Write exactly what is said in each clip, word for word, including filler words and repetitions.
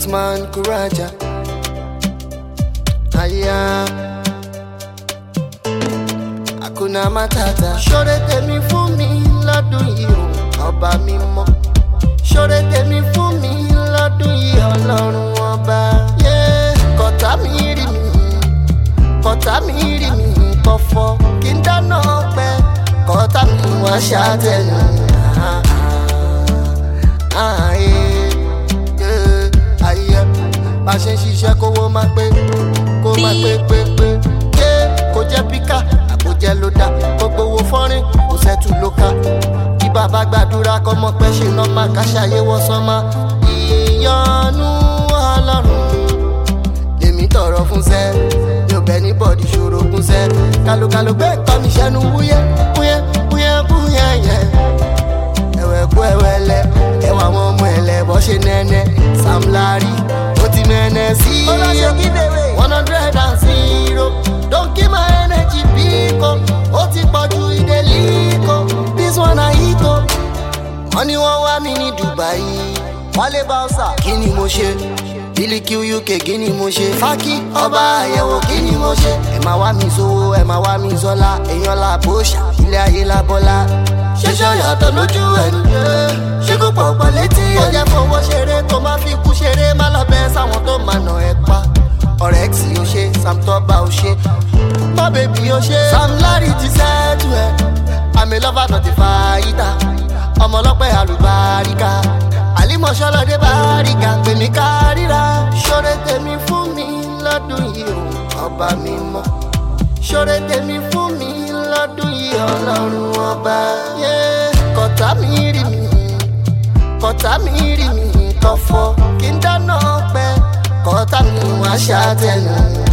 Usman Kuraja. Aya Hakuna Matata. Ṣoore tèmi fún mi lọ́dún yìí o, ọba mímọ́. Ṣoore tèmi fún mi lọ́dún yìí, Ọlọ́run ọba. Kọ̀tá mi rí mi, kọ̀tá mi rí mi kọ̀fọ̀, kí n dáná pẹ́. Kọ̀tá mi wá ṣàtẹnu. Bá ṣe ń ṣiṣẹ́ kówó máa pé, kó máa pé pé pé. Kó jẹ́ píkà, àbò jẹ́ lódà, kó gbowó fọ́nrín, kó sẹ́tù lóka. Kí bàbá gbàdúrà kọ́ mọ̀ pé ṣe nọ́mà ká ṣàyé wọ́n sánmà. Ìyanu Ọlọ́run lèmi tọrọ fún sẹ́, mi ò bẹ́ ní bọ́ọ̀dì ṣòro fún sẹ́. Kálukàlù gbé nǹkan mi ṣẹ́nu wúyẹ́ wúyẹ́ wúyẹ́ wúyẹ́ yẹn. Ẹ̀wẹ̀ kú ẹ̀wẹ̀ lẹ, ẹ̀wà àwọn ọmọ ẹ̀lẹ́ bọ́ ṣe nẹ́nẹ́. Sam Larry ó ti mẹ́nẹ́ sí i, one hundred and zero. Don't give my energy bíkọ́, ó ti pọ̀jù ìdè líkọ́. This one I hit o. Wọ́n ní wọ́n wá mi ní Dubai, Wálé Báùsà kí ni mo ṣe? Billy Q U K kí ni mo ṣe? Fákì ọba àyẹ̀wò kí ni mo ṣe? Ẹ máa wá mi sówó, ẹ máa wá mi sọ́lá. Èèyàn la bóṣà, ilé ayé la bọ́lá. Ṣéṣọ́ yàtọ̀ lójú ẹni, ṣé kò pọ̀ pọ̀ létí ẹ̀? Ó jẹ́ fowó ṣeré tó máa fi kú ṣeré, má lọ bẹ́ sáwọn tó máa nà ẹ́ pa. Ọ̀rẹ́ X ò ṣe, Sam Tọ́ba ò ṣe, má bèbí ò ṣe. Sam Larry ti sẹ́tù ẹ̀, àmì lọ́fà náà ti fa ìta. Ọmọ ọlọ́pẹ́ àlùbáríkà, àlímọ̀ṣọ́lọ́dé báríkà, pèmí kárìíra. Ṣoore tèmi fún mi lọ́dún yìí o, ọba mímọ́. Ṣoore tèmi fún mi lọ́dún yìí, Ọlọ́run ọba. Kọ̀tá mi rí mi, kọ̀tá mi rí mi kọ̀fọ̀, kí n dáná pẹ́. Kọ̀tá mi wá ṣàtẹnu.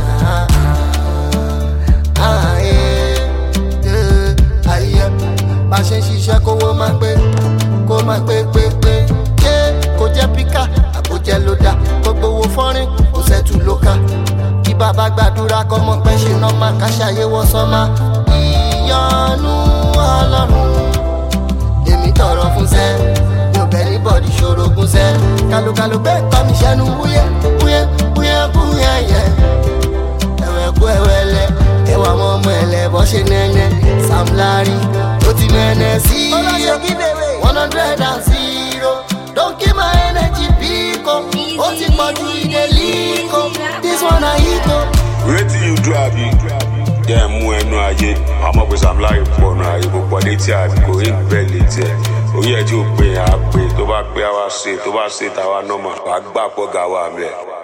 Bá ṣe ń ṣiṣẹ́ kówó máa pé, kó máa pé pé pé. Kó jẹ́ píkà, àbò jẹ́ lódà, kó gbowó fọ́nrín, kó sẹ́tù lóka. Kí bàbá gbàdúrà kọ́ mọ̀ pé ṣe nọ́mà ká ṣàyé wọ́n sánmà. Ìyanu Ọlọ́run lèmi tọrọ fún sẹ́, mi ò bẹ́ ní bọ́ọ̀dì ṣòro gún sẹ́. Kálukàlù gbé nǹkan mi ṣẹ́nu wúyẹ́ wúyẹ́ wúyẹ́ wúyẹ́ yẹn. Ẹ̀wẹ̀ kú ẹ̀wẹ̀ lẹ, ẹ̀wà àwọn ọmọ ẹ̀lẹ́ bọ́ ṣe nẹ́nẹ́. Sam Larry ó ti mẹ́nẹ́ sí i, one hundred and zero. Don't give my energy bíkọ́, ó ti pọ̀jù ìdè líkọ́. This one I hit o. Wetin you do abi? Jẹ́ mú ẹnu ayé, àmọ́ pé Sam Larry pọ̀ nù ayé, kò pọ̀ létí àbí kò rí bẹ́ẹ̀ létí ẹ̀. Oyè ẹ̀ tí ó pè é, á pè é, tó bá pé àwa ṣe, tó bá ṣe tàwa nọ́mà, wàá gbà pọ̀ gà wà mẹ́.